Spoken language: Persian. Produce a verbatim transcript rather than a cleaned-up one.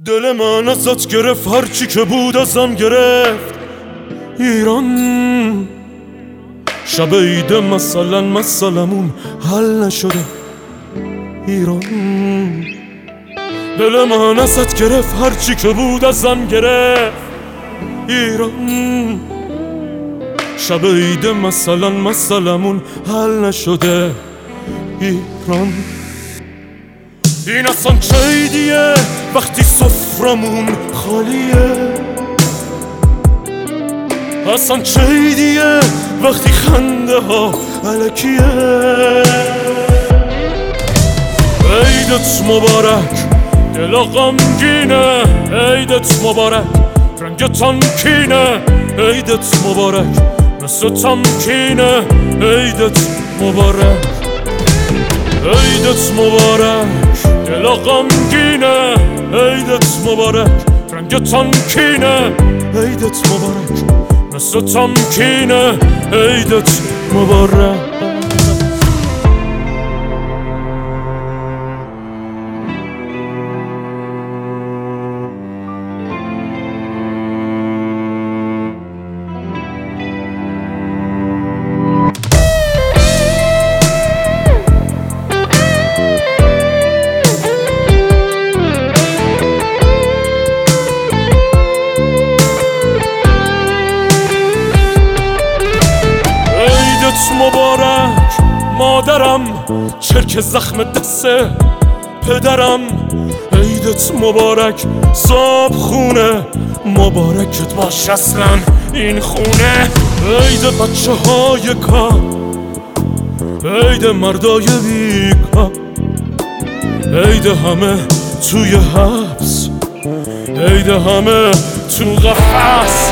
دل من ازت گرفت، هرچی که بود ازم گرفت. ایران شب عید مثلا مثلمون حل نشده. ایران دل من ازت گرفت، هرچی که بود ازم گرفت. ایران شب عید مثلا مثلمون حل نشده. ایران این اصلا چه عیدیه وقتی سفرمون خالیه؟ اصلا چه عیدیه وقتی خنده ها الکیه؟ عیدت مبارک دلا غمگینه، عیدت مبارک رنگ تمکینه، عیدت مبارک مثل تمکینه، عیدت مبارک، عیدت مبارک دلا غمگینه، عیدت مبارک رنگ تمکینه، عیدت مبارک مثل تمکینه، عیدت مبارک. مبارک مادرم، چرک زخم دست پدرم، عیدت مبارک صاحب خونه، مبارکت باش اصلا این خونه. عید بچه های کار، عید مردای بیکار، عید همه توی حبس، عید همه تو قفس.